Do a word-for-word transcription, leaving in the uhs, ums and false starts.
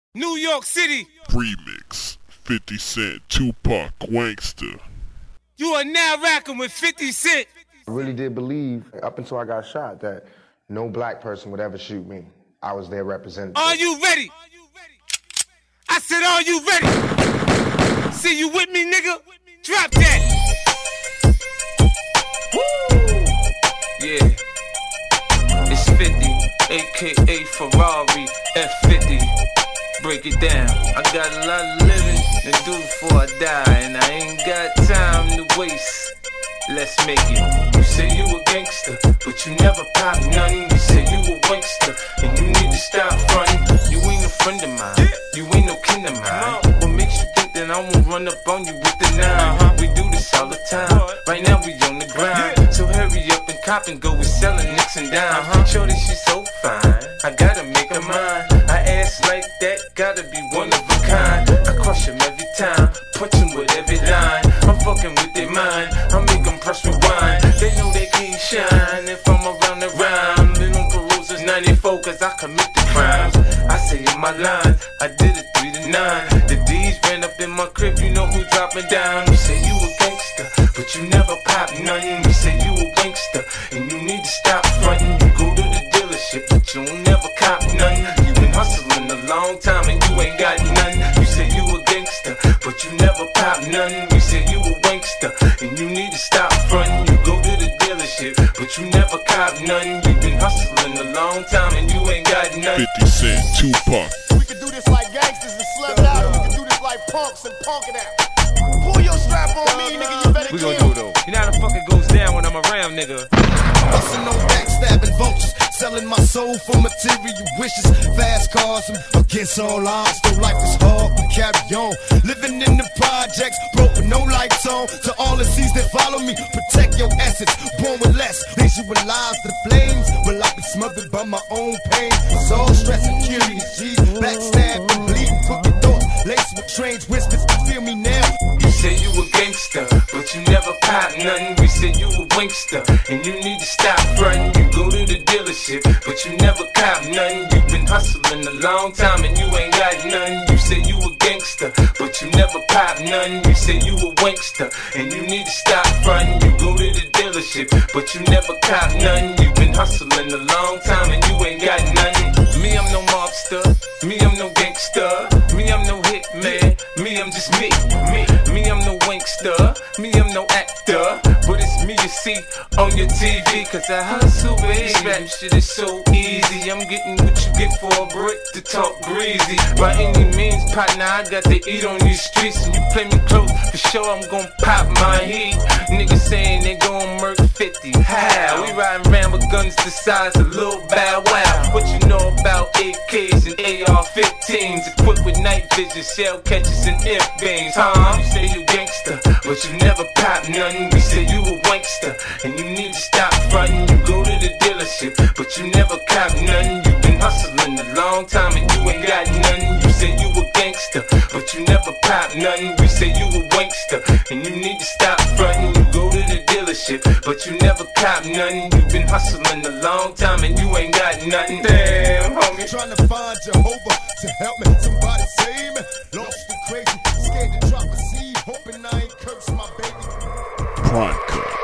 New York City. Remix. fifty Cent, Tupac, Wankster. You are now rocking with fifty Cent. I really did believe, up until I got shot, that no black person would ever shoot me. I was their representative. Are you ready? I said, are you ready? See you with me, nigga? Drop that. Woo! Yeah. It's fifty, A K A Ferrari, F fifty. Break it down. I got a lot of living to do before I die, and I ain't got time to waste. Let's make it. You say you a gangster, but you never pop nothing. You say you a wankster, and you need to stop fronting. You ain't a friend of mine, you ain't no kin of mine. What makes you think that I won't run up on you with the nine? We do this all the time. Right now we on the grind, so hurry up and cop and go. We selling nicks and dimes. Shorty, she's so fine, I gotta make her mine. I ass like that, gotta be one of a kind. I crush him every time, punch him with every line. I'm fucking with their mind, I make them press rewind. They know they can't shine if I'm around the rhyme. They don't peruse as ninety-four cause I commit the crimes. I say in my line, I did it three to nine. The D's ran up in my crib, you know who dropping down. You say you a gangster, but you never pop nothing. You say you a wankster, and you need to stop fronting. You go to the dealership, but you don't never cop nothing. You been hustling a long time and you ain't got nothing. You say you a gangster, but you never pop nothing. You say you a wankster, and you need to stop fronting. You go to the dealership, but you never cop nothing. You been hustling a long time and you ain't got nothing. fifty Cent, Tupac. We can do this like gangsters and slept out, or we can do this like punks and punk it out. Pull your strap on me, nigga, you better We kill. gon' do it though. You know how the fuck it goes down when I'm around, nigga. Bustin' on backstabbing vultures, selling my soul for material wishes. Fast cars, I'm against all odds. Though life is hard, we carry on. Living in the projects, broke with no lights on. To all the seas that follow me, protect your assets. Born with less, visualize the flames. Will I be smothered by my own pain? It's all stress and curious, G's. Backstab and bleeding, crooked thoughts, laced with strange whispers. Feel me now. You say you a gangster, but you never pop nothing. We say you a wankster, and you need to stop frontin'. You go to the dealership, but you never cop nothing. You been hustling a long time and you ain't got nothing. You say you a gangster, but you never pop nothing. You say you a wankster, and you need to stop frontin'. You go to the dealership, but you never cop nothing. You been hustling a long time and you ain't got nothing. Me, I'm no mobster. Me, I'm no gangster. Me, I'm no hitman. Me, I'm just me. Me, me, I'm no wankster. Me, I'm no actor. But it's me you see on your T V. Cause I hustle, baby. Rap shit is so easy. I'm getting what you get for a brick to talk greasy. By any means, partner, I got to eat on these streets. And you play me close, for sure I'm gon' pop my heat. Niggas saying they gon' murk fifty. How? We riding around with guns the size of Lil Bow Wow. What you know about A Ks and A R fifteens? Equipped with night vision, shell catchers and imp beams. Huh? You say you gangster, but you never pop nothing. We say you a wankster, and you need to stop frontin'. You go to the dealership, but you never cop nothing. You been hustling a long time and you ain't got nothing. You say you a gangster, but you never pop nothing. We say you a wankster, and you need to stop frontin'. You go to the dealership, but you never cop nothing. You been hustling a long time and you ain't got nothing. Damn, homie. Trying to find Jehovah to help me. Somebody save me. Lost and crazy, scared to drop a seed, hoping I ain't curse my baby. Prime Cut.